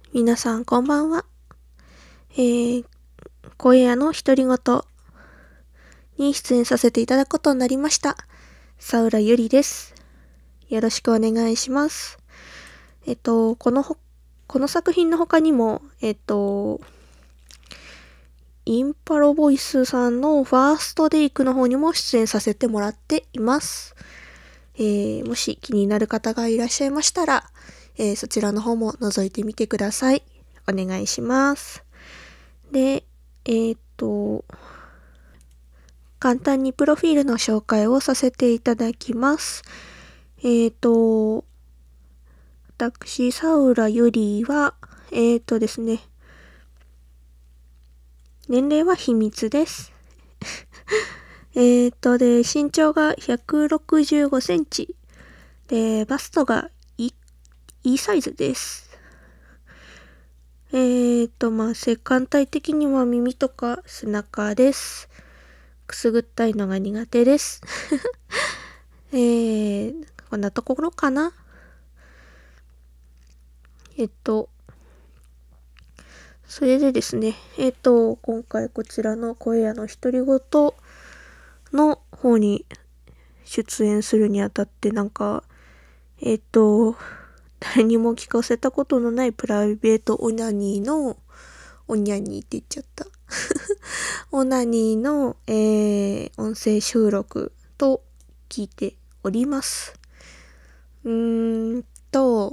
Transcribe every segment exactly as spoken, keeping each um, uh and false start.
皆さんこんばんは。えー、声屋の独り言に出演させていただくことになりました。佐浦ゆりです。よろしくお願いします。えっと、このほ、この作品の他にも、えっと、インパロボイスさんのファーストデイクの方にも出演させてもらっています。えー、もし気になる方がいらっしゃいましたら、えー、そちらの方も覗いてみてください。お願いします。で、えー、っと、簡単にプロフィールの紹介をさせていただきます。えー、っと、私、サウラよりは、えー、っとですね、年齢は秘密です。えっと、で、身長がひゃくろくじゅうごセンチ。で、バストが E, E サイズです。えっと、まあ、性感帯的には耳とか背中です。くすぐったいのが苦手です。えー、こんなところかな。えっと、それでですね、えっと、今回こちらの声屋の独り言の方に出演するにあたってなんか、えっと、誰にも聞かせたことのないプライベートオナニーの、オニャニーって言っちゃった。オナニーの、えー、音声収録と聞いております。うーんと、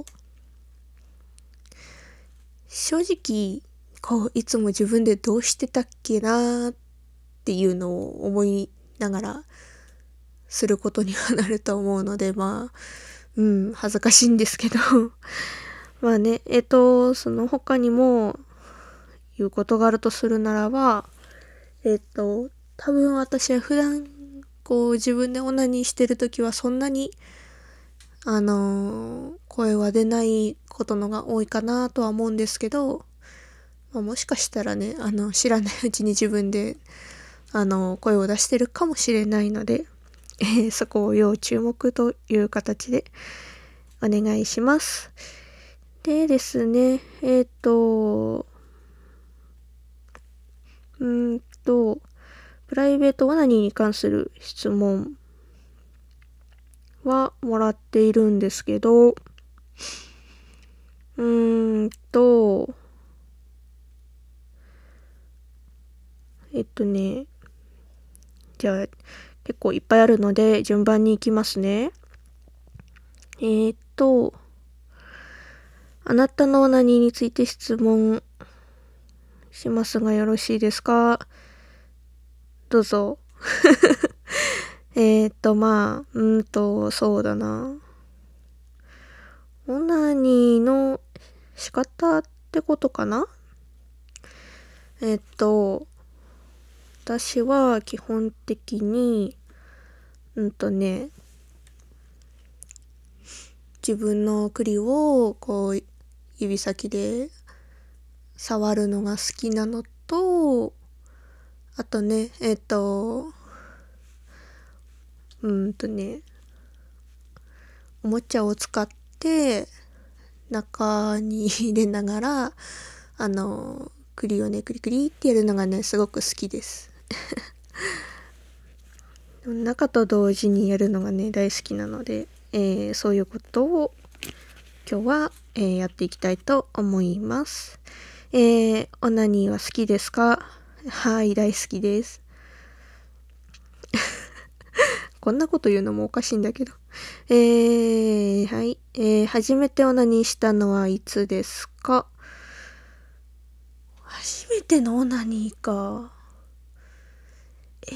正直、こう、いつも自分でどうしてたっけなーっていうのを思いながらすることにはなると思うので、まあ、うん、恥ずかしいんですけどまあね、えっと、その他にも言うことがあるとするならば、えっと、多分私は普段、こう自分でオナニーしてるときはそんなに、あのー声は出ないことのが多いかなとは思うんですけど、まあ、もしかしたらね、あの、知らないうちに自分で、あの、声を出してるかもしれないので、えー、そこを要注目という形でお願いします。でですね、えっ、ー、と、うーんと、プライベートオナニーに関する質問はもらっているんですけど、うーんと、えっとね、じゃあ結構いっぱいあるので順番に行きますね。えー、っと、あなたのオナニーについて質問しますがよろしいですか？どうぞ。えーっと、まあ、うんと、そうだな。オナニーの仕方ってことかな？えっと、私は基本的に、うんとね、自分の栗をこう指先で触るのが好きなのと、あとね、えっと、うんとね、おもちゃを使って中に入れながら、あの、栗をね、クリクリってやるのがね、すごく好きです。中と同時にやるのがね、大好きなので、えー、そういうことを今日は、えー、やっていきたいと思います。えー、オナニーは好きですか？はい、大好きです。こんなこと言うのもおかしいんだけど。えー、はい。えー、初めてオナニーしたのはいつですか？初めてのオナニーか。え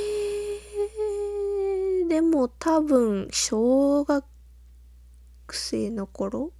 ー、でも多分、小学生の頃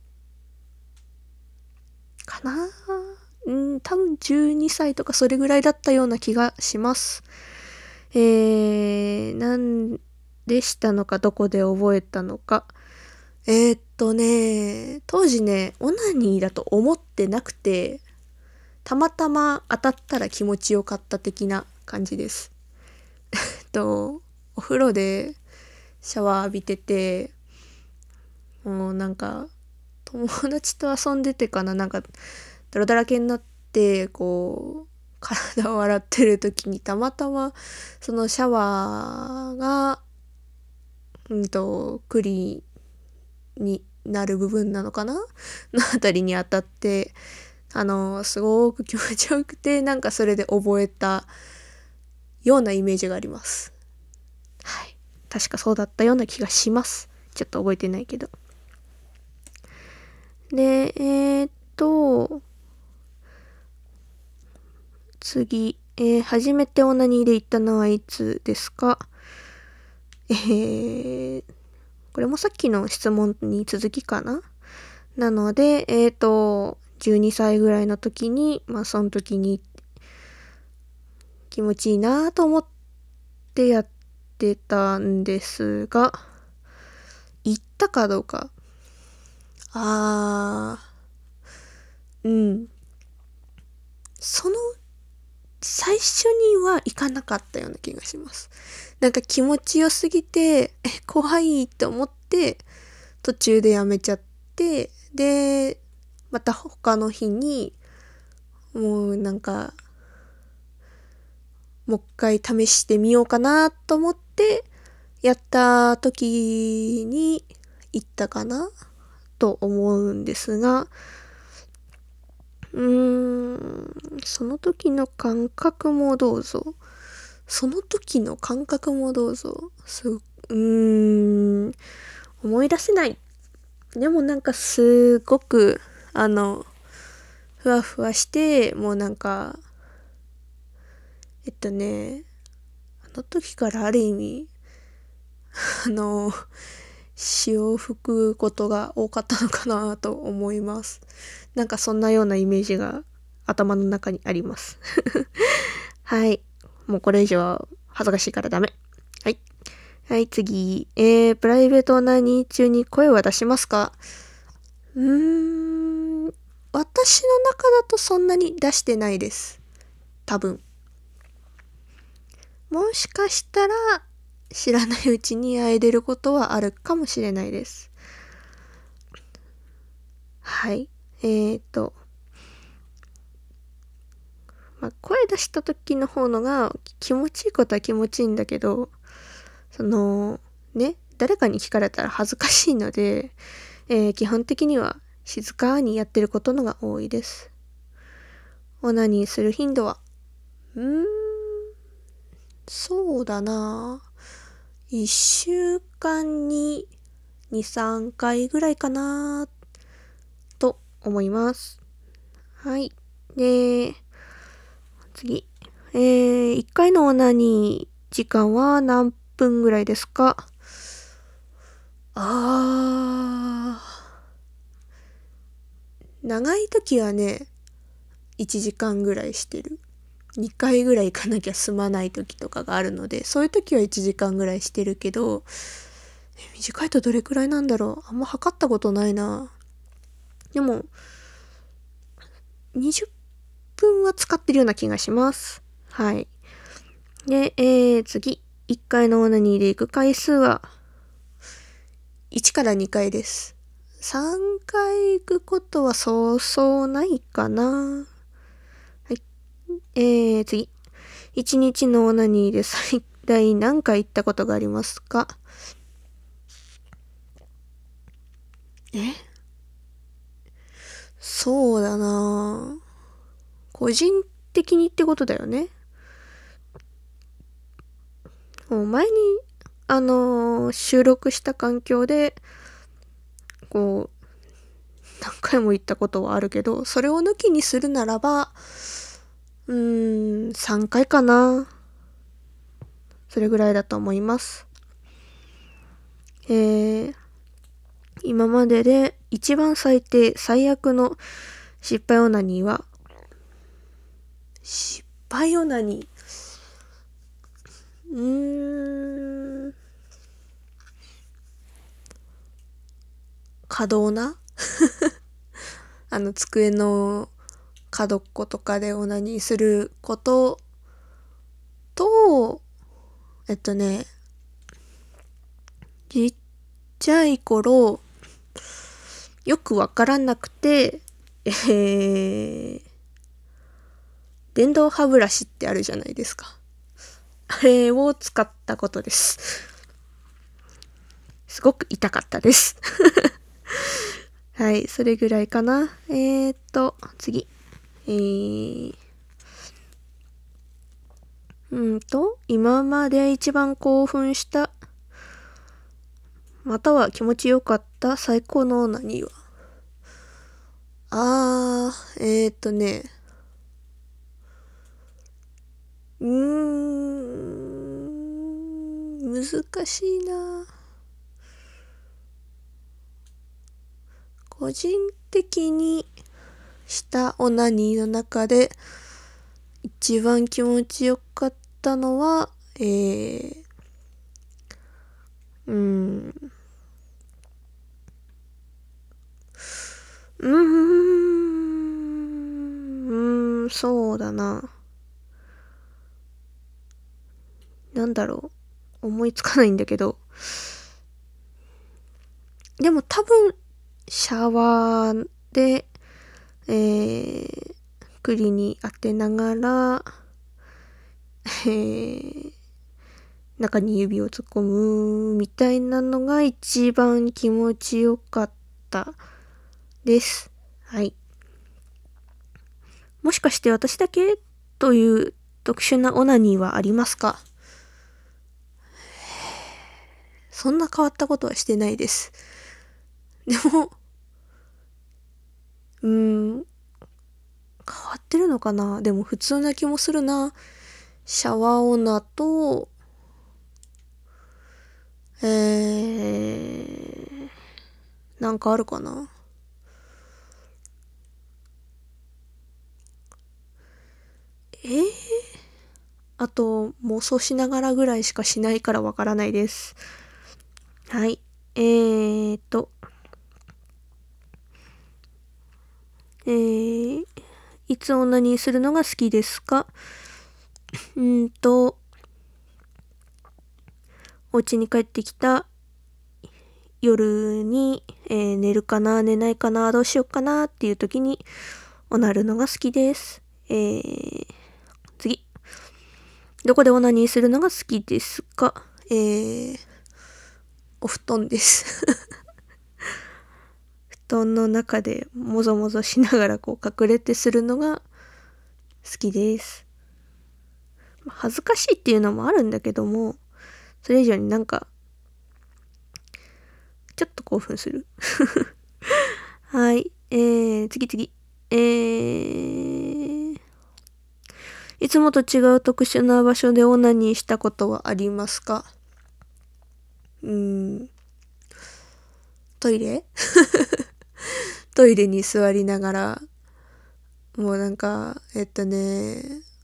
かな。うん、多分じゅうにさいとかそれぐらいだったような気がします。えー、なんでしたのか、どこで覚えたのか。えー、っとね、当時ね、オナニーだと思ってなくて、たまたま当たったら気持ちよかった的な感じです。えっと、お風呂でシャワー浴びてて、もうなんか、 友達と遊んでてかな、なんか泥だらけになってこう体を洗ってる時にたまたまそのシャワーがうんと栗になる部分なのかなのあたりに当たって、あのすごく気持ちよくて、なんかそれで覚えたようなイメージがあります。はい、確かそうだったような気がします。ちょっと覚えてないけど。でえー、っと次、えー、初めてオナニーで行ったのはいつですか？えー、これもさっきの質問に続きかな。なので、えっと、じゅうにさいぐらいの時に、まあその時に気持ちいいなと思ってやってたんですが、行ったかどうか。あー、うん。その最初には行かなかったような気がします。なんか気持ちよすぎて、え、怖いって思って、途中でやめちゃって、で、また他の日に、もうなんか、もう一回試してみようかなと思って、やった時に行ったかなと思うんですが、うーん、その時の感覚もどうぞ。その時の感覚もどうぞ。す、うーん、思い出せない。でもなんかすごく、あの、ふわふわして、もうなんか、えっとね、あの時からある意味、あの、潮を吹くことが多かったのかなと思います。なんかそんなようなイメージが頭の中にあります。はい。もうこれ以上恥ずかしいからダメ。はい。はい、次。えー、プライベートオナニー中に声は出しますか？うーん、私の中だとそんなに出してないです。多分。もしかしたら知らないうちに会えてることはあるかもしれないです。はい。えーと、まあ、声出した時の方のが気持ちいいことは気持ちいいんだけど、その、ね、誰かに聞かれたら恥ずかしいので、えー、基本的には静かにやってることのが多いです。オナニーする頻度は、うーん、そうだな。いっしゅうかんにに、さんかいぐらいかなと思います。はい。で、次。えー、いっかいのオナニー時間は何分ぐらいですか？あー、長い時はね、いちじかんぐらいしてる。にかいぐらい行かなきゃ済まない時とかがあるので、そういう時はいちじかんぐらいしてるけど、短いとどれくらいなんだろう。あんま測ったことないな。でも、にじゅっぷんは使ってるような気がします。はい。で、えー、次。いっかいのオナニーで行く回数はいちからにかいです。さんかい行くことはそうそうないかな。はい。えー、次。いちにちのオナニーで最大何回行ったことがありますか？えそうだな。個人的にってことだよね。もう前に、あのー収録した環境で、こう、何回も言ったことはあるけど、それを抜きにするならば、うーん、さんかいかな。それぐらいだと思います。えー、今までで一番最低、最悪の失敗オナニーは、失敗オナニー。うーん、可動なあの、机の角っことかでオナニーすることと、えっとね、ちっちゃい頃、 よくわからなくて、えー、電動歯ブラシってあるじゃないですか。あれを使ったことです。すごく痛かったです。はい、それぐらいかな。えーっと、次。えー、うんと、今まで一番興奮した、または気持ちよかった最高のオナニーは。あー、えーっとね、うーん、難しいな。個人的にしたオナニーの中で一番気持ちよかったのは、えー、うーん、うーん、うーん、そうだな。なんだろう。思いつかないんだけど。でも多分、シャワーで、えー、栗に当てながら、えー、中に指を突っ込むみたいなのが一番気持ちよかったです。はい。もしかして私だけという特殊なオナニーはありますか？そんな変わったことはしてないです。でも、うーん、変わってるのかな？でも普通な気もするな。シャワーオナと、えー、なんかあるかな？えー、あと、妄想しながらぐらいしかしないからわからないです。はい。えーと、えー、いつオナニーするのが好きですか？うんと、お家に帰ってきた夜に、えー、寝るかな寝ないかなどうしようかなっていう時にオナるのが好きです。えー、次。どこでオナニーするのが好きですか？えー、お布団です。布団の中でもぞもぞしながらこう隠れてするのが好きです。恥ずかしいっていうのもあるんだけども、それ以上になんか、ちょっと興奮する。はい。えー、次次。えー、いつもと違う特殊な場所でオナニーしたことはありますか？うーん。トイレトイレに座りながら、もうなんか、えっとね、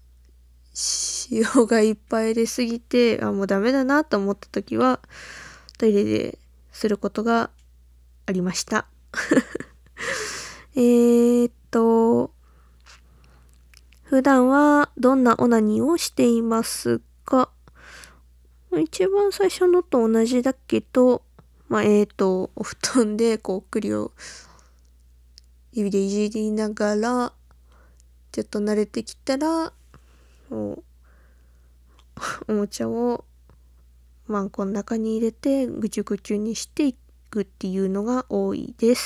塩がいっぱい入れすぎて、あ、もうダメだなと思った時は、トイレですることがありました。えーっと、普段はどんなオナニーをしていますか？一番最初のと同じだけど、まあ、えーと、お布団でこう栗を指でいじりながら、ちょっと慣れてきたら、こう、おもちゃをマンコの中に入れてぐちゅぐちゅにしていくっていうのが多いです。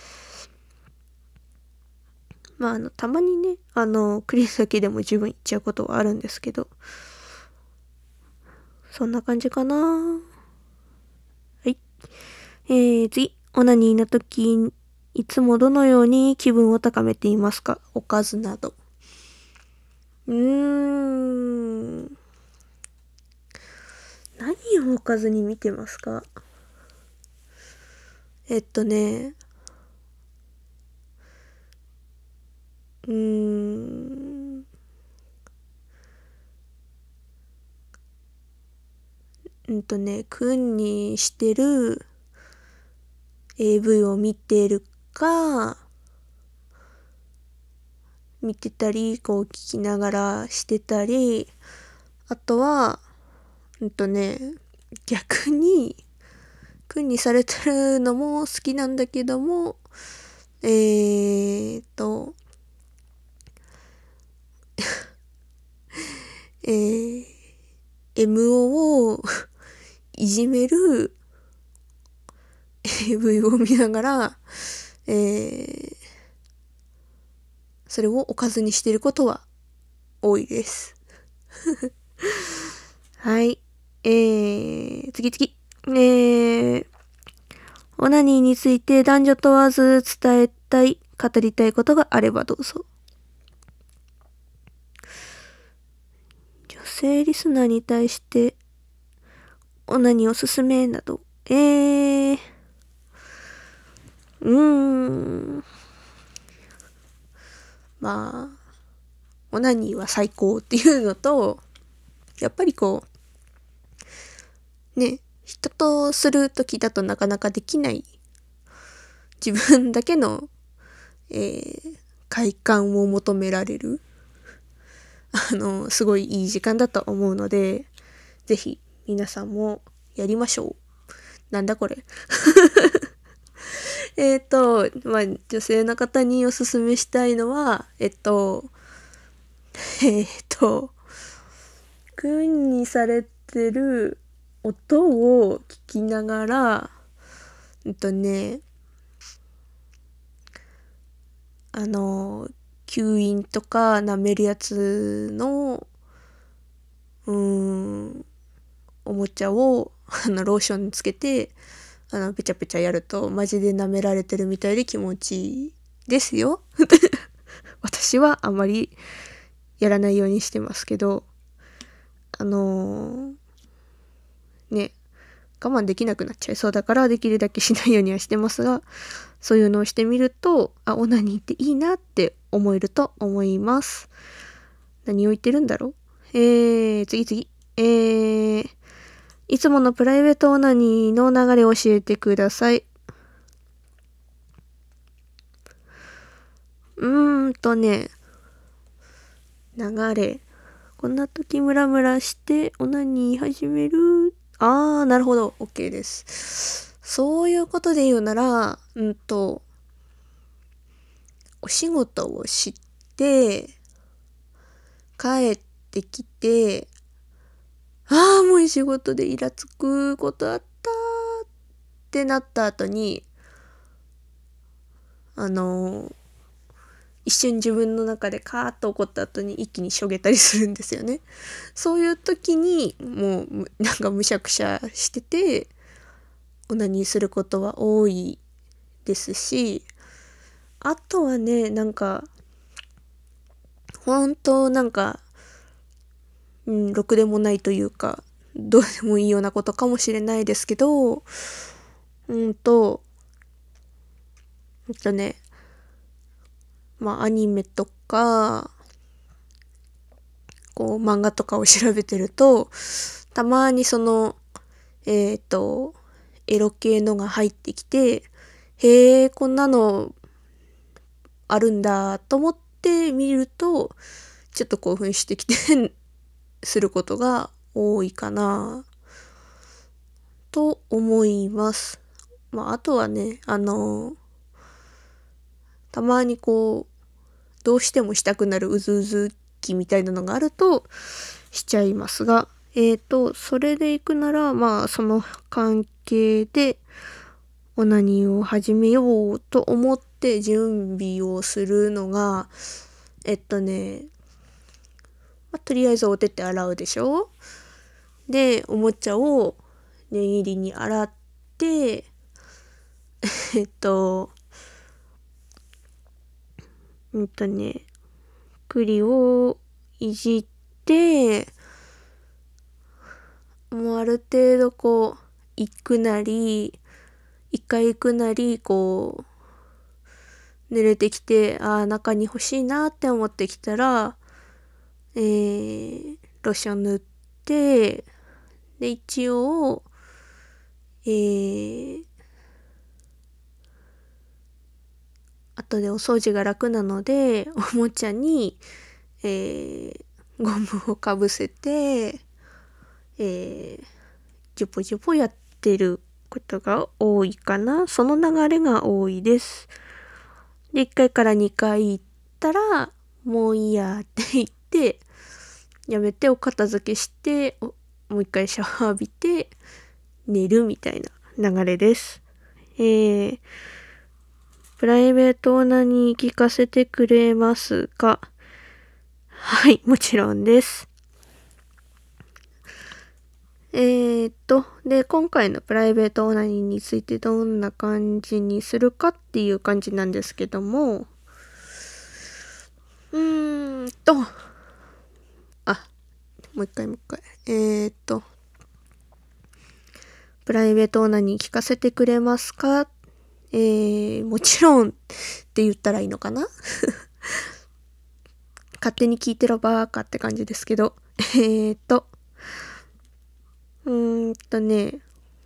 まあ、あの、たまにね、あの、栗だけでも十分いっちゃうことはあるんですけど、そんな感じかな。はい。えー、次。オナニーの時、いつもどのように気分を高めていますか？おかずなど。うーん。何をおかずに見てますか？えっとね、うーん。うんとね、君にしてる エーブイ を見てるか、見てたり、こう聞きながらしてたり、あとは、うんとね、逆に、 君にされてるのも好きなんだけども、えーと、えー、エムオー をいじめる エーブイ を見ながら、えー、それをおかずにしていることは多いです。はい。えー、次次。えー、オナニーについて男女問わず伝えたい、語りたいことがあればどうぞ。女性リスナーに対してオナニーおすすめなど、えー、うーん。まあ、オナニーは最高っていうのと、やっぱりこう、ね、人とするときだとなかなかできない自分だけの、えー、快感を求められる、あの、すごいいい時間だと思うので、ぜひ皆さんもやりましょう。なんだこれ。えっと、まあ、女性の方におすすめしたいのは、えっと、えっと、君にされてる音を聞きながら、えっとね、あの、吸引とか舐めるやつの、うーん、おもちゃを、あの、ローションにつけて、あの、ペチャペチャやると、マジで舐められてるみたいで気持ちいいですよ。私はあまりやらないようにしてますけど、あのー、ね、我慢できなくなっちゃいそうだからできるだけしないようにはしてますが、そういうのをしてみると、あ、オナニーっていいなって思えると思います。何を言ってるんだろう。えー、次次。えー、いつものプライベートオナニーの流れを教えてください。うーんとね、流れ。こんな時ムラムラしてオナニー始める。あー、なるほど。OK です。そういうことで言うなら、うんと、お仕事をして、帰ってきて、ああ、もう仕事でイラつくことあったってなった後に、あのー、一瞬自分の中でカーッと怒った後に一気にしょげたりするんですよね。そういう時にもうなんかむしゃくしゃしててオナニーすることは多いですし、あとはね、なんか本当なんか、うん、ろくでもないというかどうでもいいようなことかもしれないですけど、うんと、えっとね、まあアニメとかこう漫画とかを調べてると、たまにそのえっとエロ系のが入ってきて、へえこんなのあるんだと思って見るとちょっと興奮してきてすることが多いかなと思います。まああとはね、あのたまにこうどうしてもしたくなるうずうず気みたいなのがあるとしちゃいますが、えーと、それで行くなら、まあ、その関係で、オナニーを始めようと思って準備をするのが、えっとね、まあ、とりあえずお手手洗うでしょ。で、おもちゃを念入りに洗って、えっと、うんとね、栗をいじって、もうある程度こう、行くなり、一回行くなり、こう、濡れてきて、ああ、中に欲しいなって思ってきたら、えー、ローション塗って、で、一応、えー、後でお掃除が楽なので、おもちゃに、えー、ゴムをかぶせて、えー、ジュポジュポやってることが多いかな。その流れが多いです。で、いっかいからにかい行ったら、もういいやって言って、やめてお片付けして、もう一回シャワー浴びて、寝るみたいな流れです。えー、プライベートオナニー聞かせてくれますか？はい、もちろんです。えーっと、で、今回のプライベートオナニーについてどんな感じにするかっていう感じなんですけども、うーんと、あ、もう一回もう一回。えーっと、プライベートオナニー聞かせてくれますか？えー、もちろんって言ったらいいのかな勝手に聞いてろバーカって感じですけど。えーっと、うーんとね、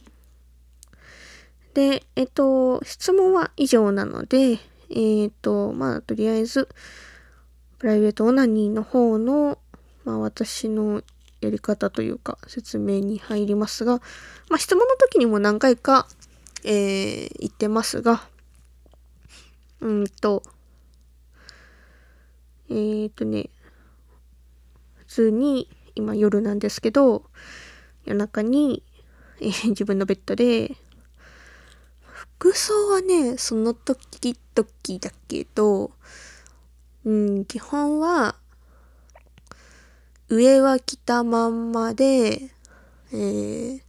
で、えっと、質問は以上なので、えっと、まあ、とりあえず、プライベートオナニーの方の、まあ、私のやり方というか、説明に入りますが、まあ、質問の時にも何回か、えー、言ってますが、うんと、えーとね、普通に、今夜なんですけど、夜中に、えー自分のベッドで、服装はね、その時々だけど、うん、基本は、上は着たまんまで、えー、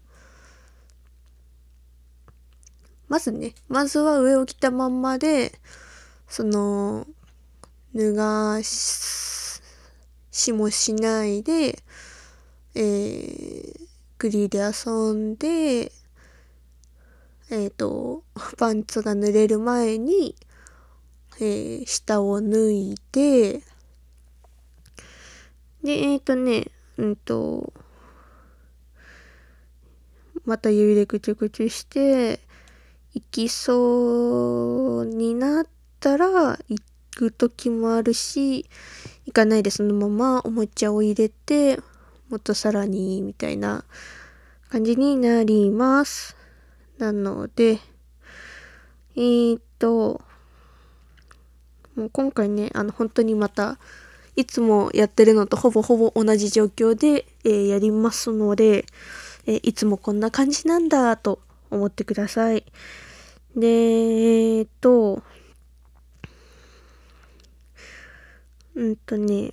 まずね、まずは上を着たまんまで、その、脱がし、しもしないで、えー、グリーで遊んで、えっと、パンツが濡れる前に、えー、下を脱いで、で、えっとね、うんと、また指でぐちゅぐちゅして、行きそうになったら行く時もあるし、行かないでそのままおもちゃを入れて、もっとさらに、みたいな感じになります。なので、えーっと、もう今回ね、あの本当にまた、いつもやってるのとほぼほぼ同じ状況で、えーやりますので、えーいつもこんな感じなんだと思ってください。で、えーっと、うんとね、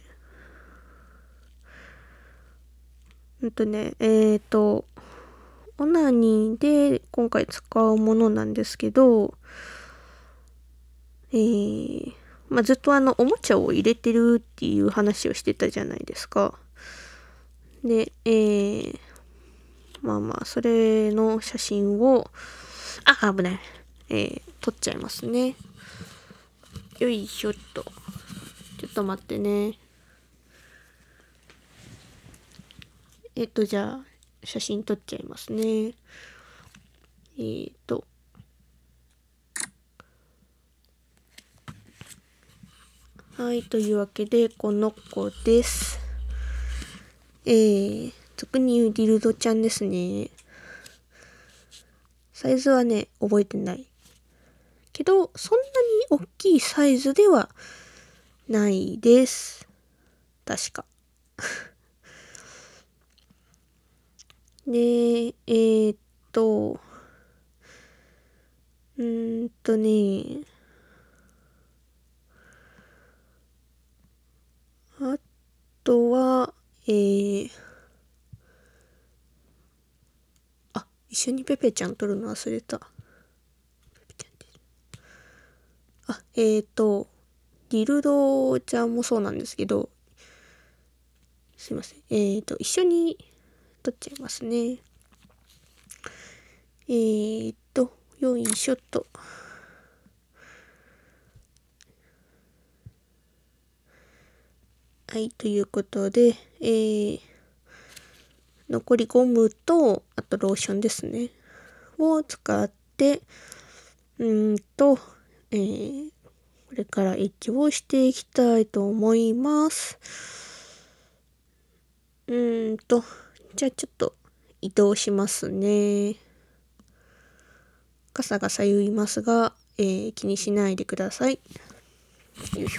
うんとね、えーと、オナニーで今回使うものなんですけど、えー、まあ、ずっとあの、おもちゃを入れてるっていう話をしてたじゃないですか。で、えー、まあまあ、それの写真を、あ、危ない。えー、撮っちゃいますね。よいしょっと。ちょっと待ってね。えっと、じゃあ、写真撮っちゃいますね。えーと、はい、というわけで、この子です。えー、俗に言うディルドちゃんですね。サイズはね、覚えてない。けど、そんなに大きいサイズではないです。確か。で、えーっと、うーんとね、あとは、えー、あ、一緒にペペちゃん撮るの忘れた。ペペちゃんです。あ、えーっと、ディルドちゃんもそうなんですけど、すいません。えーっと、一緒に撮っちゃいますね。えーっと、よいしょっと。はい、ということで、えー、残りゴムと、あとローションですね。を使って、うーんと、えー、これからエッジをしていきたいと思います。うーんと、じゃあちょっと移動しますね。 ガサガサ言いますが、えー、気にしないでください。よいしょ。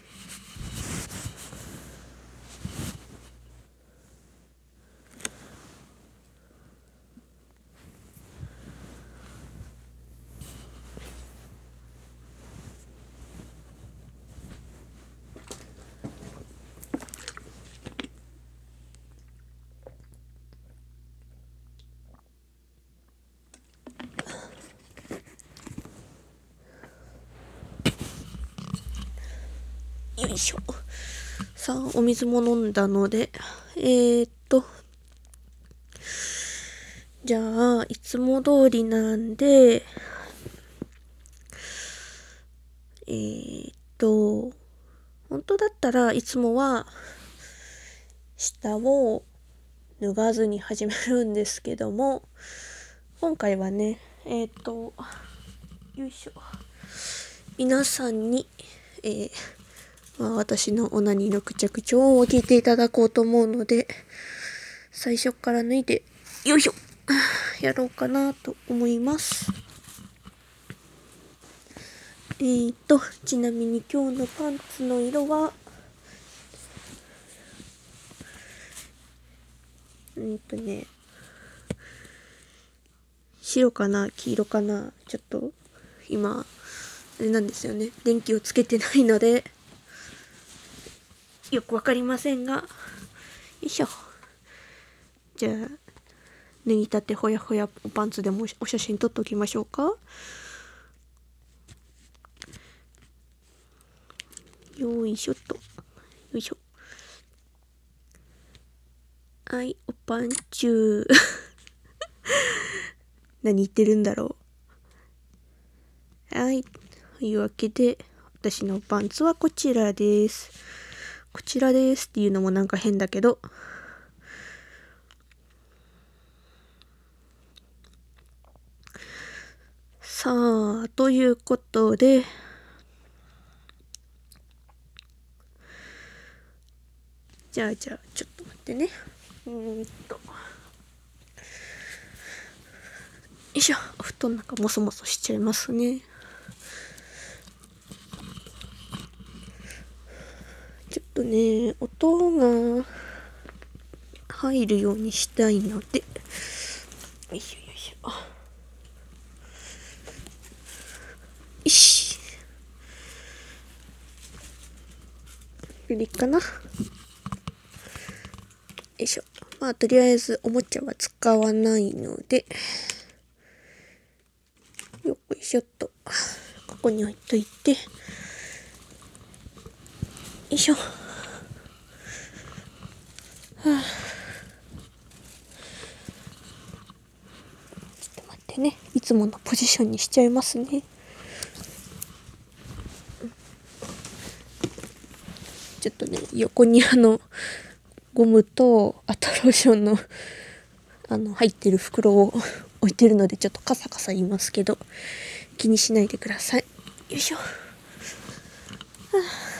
よいしょ。さあ、お水も飲んだので、えー、っと、じゃあ、いつも通りなんで、えー、っと、本当だったらいつもは、下を脱がずに始めるんですけども、今回はね、えー、っと、よいしょ。皆さんに、えー、まあ、私のオナニーのくちゃくちゃを聞いていただこうと思うので、最初から脱いで、よいしょやろうかなと思います。えーと、ちなみに今日のパンツの色は、うんとね、白かな黄色かなちょっと、今、あれなんですよね。電気をつけてないので、よくわかりませんが、よいしょ。じゃあ、脱ぎたてほやほやパンツでもお写真撮っておきましょうか。よいしょっと。よいしょ。はい、おパンチュー。何言ってるんだろう。はい。というわけで、私のパンツはこちらです。こちらですっていうのもなんか変だけど。さあ、ということで、じゃあじゃあ、ちょっと待ってね。うーんと。よいしょ。お布団なんかもそもそしちゃいますね。ちょっとね、音が入るようにしたいので、よいしょよいしょ。よし。よりかな。よいしょ。まあ、とりあえずおもちゃは使わないので、よいしょっと。ここに置いといて、よいしょ。はあ、ちょっと待ってね。いつものポジションにしちゃいますね。ちょっとね、横にあの、ゴムと、あとローションの、あの、入ってる袋を置いてるので、ちょっとカサカサ言いますけど、気にしないでください。よいしょ。はあ、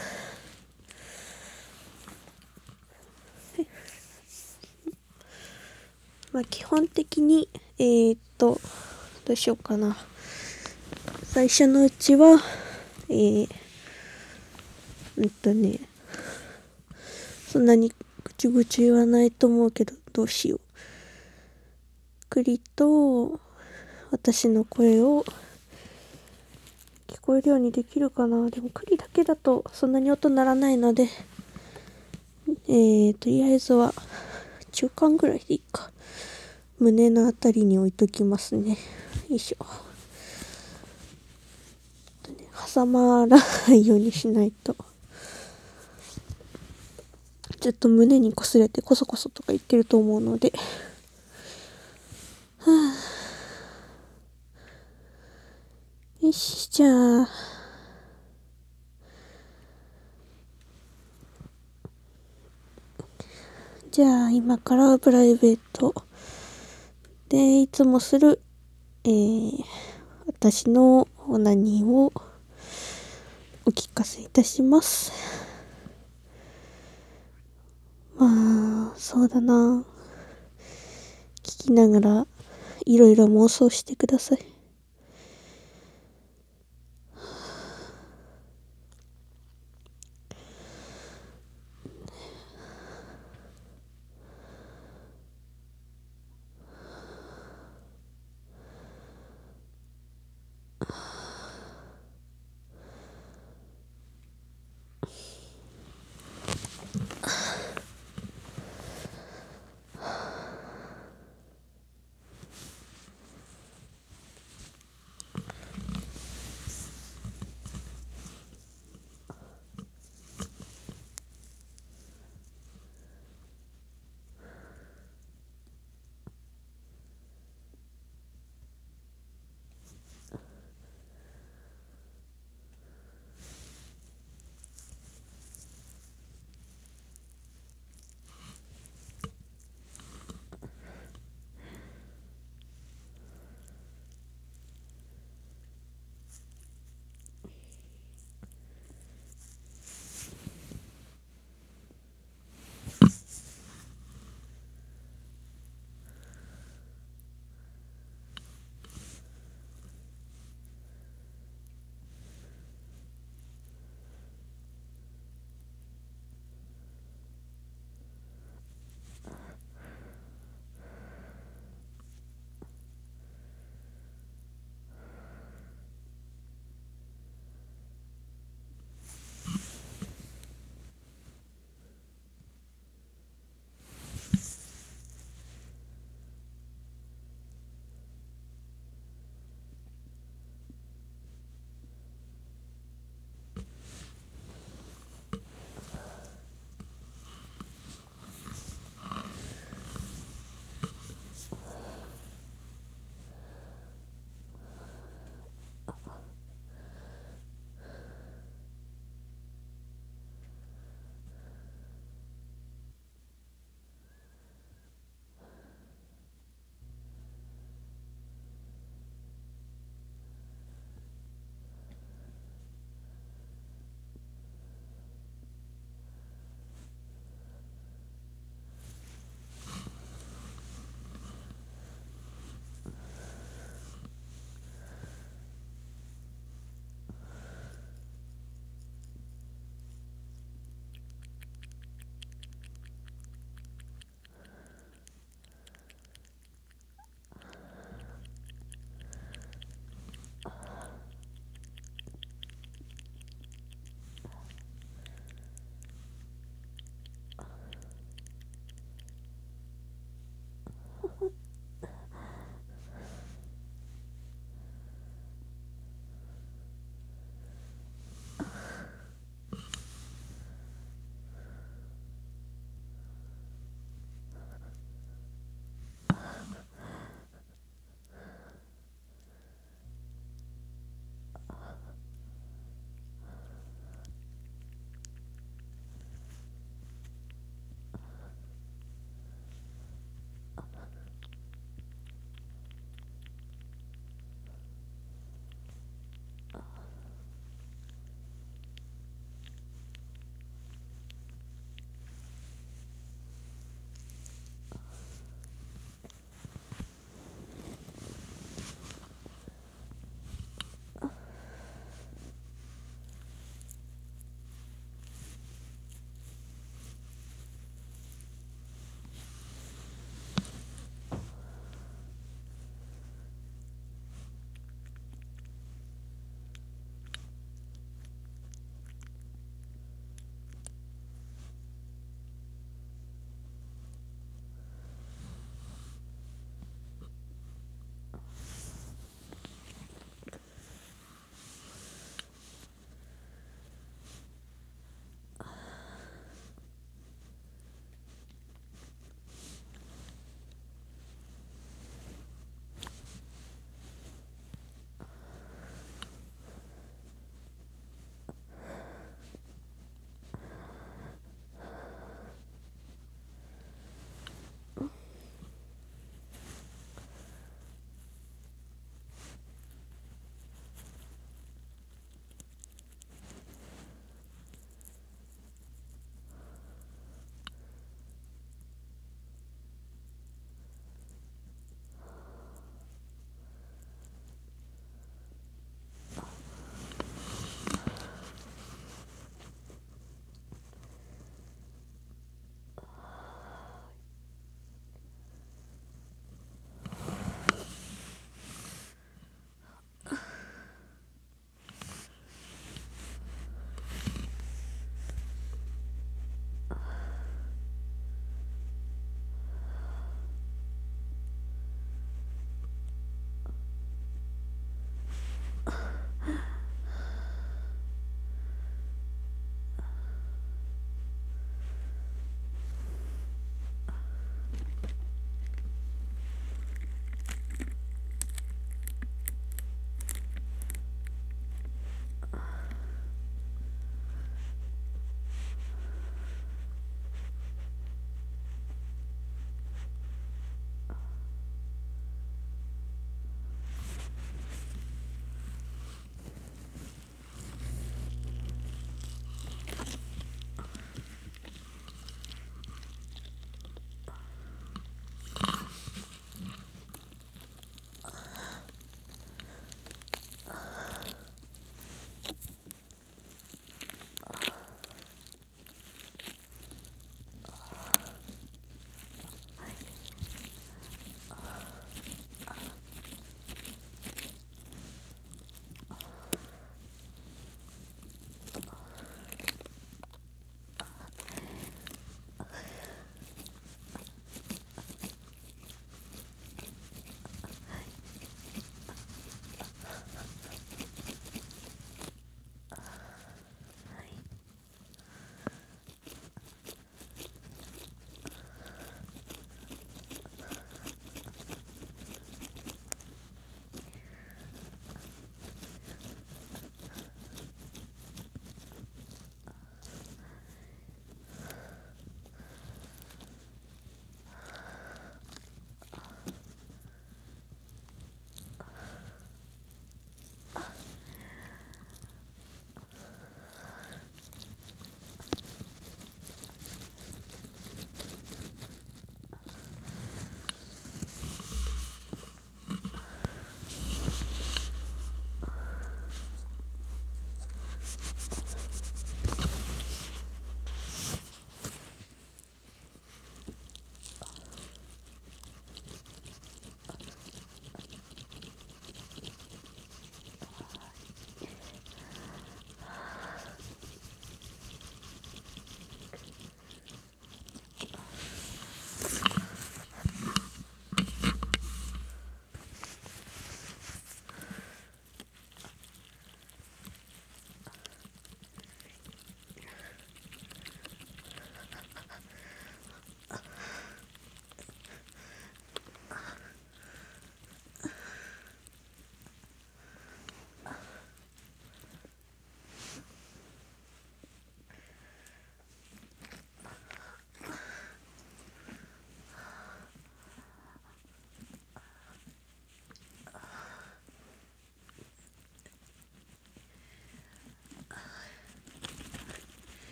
まあ、基本的に、えー、っと、どうしようかな。最初のうちは、えー、うんとね、そんなにぐちゅぐちゅ言わないと思うけど、どうしよう。栗と、私の声を、聞こえるようにできるかな。でも栗だけだとそんなに音鳴らないので、えー、とりあえずは中間ぐらいでいいか。胸のあたりに置いときますね。よいしょ。挟まらないようにしないと。ちょっと胸に擦れてコソコソとか言ってると思うので。はあ、よし、じゃあ。じゃあ今からプライベートでいつもする、えー、私のオナニーをお聞かせいたします。まあ、そうだな。聞きながらいろいろ妄想してください。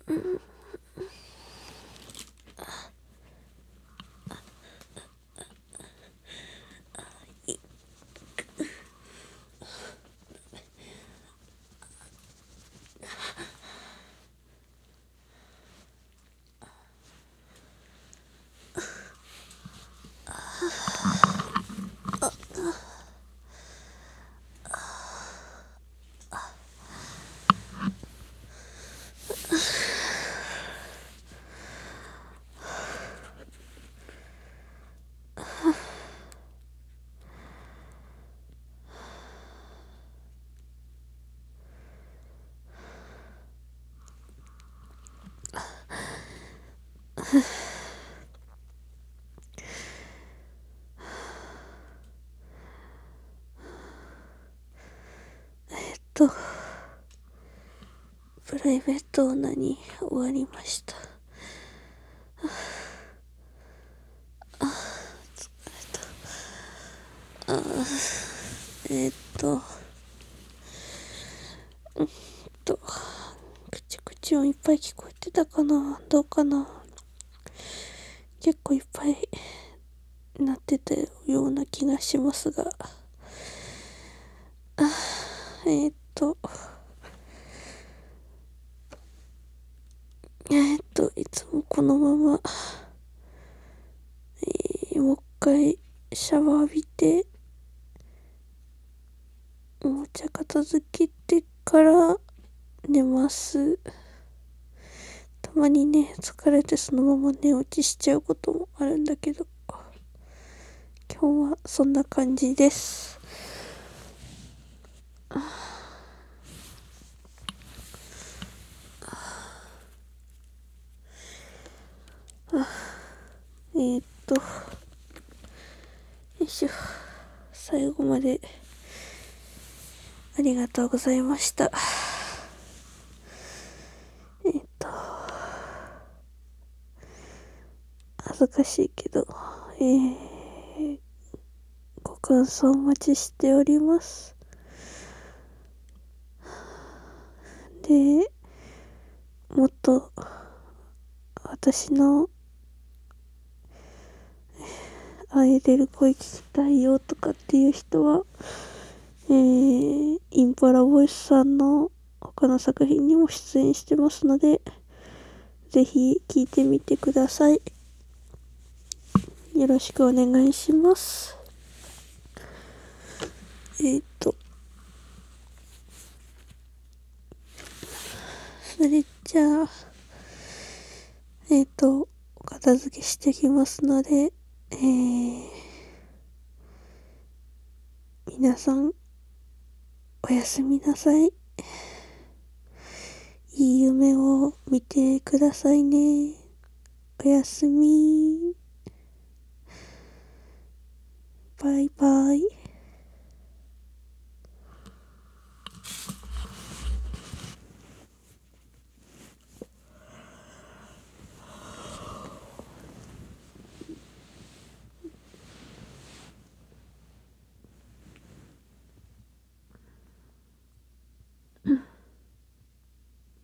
えっとプライベートオナに終わりました。あ、疲れた。あ、えっとうんと口口音いっぱい聞こえてたかな、どうかな。結構いっぱいなってたような気がしますが、あ、えー、っとえー、っといつもこのまま、えー、もう一回シャワー浴びておもちゃ片付けてから寝ます。たまにね、疲れてそのまま寝落ちしちゃうこともあるんだけど、今日はそんな感じです。えー、っとよいしょ、最後までありがとうございました。えー、っと恥ずかしいけど、えー、ご感想お待ちしております。で、もっと私のアイドル声聞きたいよとかっていう人は、えー、インパラボイスさんの他の作品にも出演してますので、ぜひ聞いてみてください。よろしくお願いします。えー、っと、それじゃあ、えー、っと、お片付けしてきますので、えー、皆さん、おやすみなさい。いい夢を見てくださいね。おやすみ。バイバイ。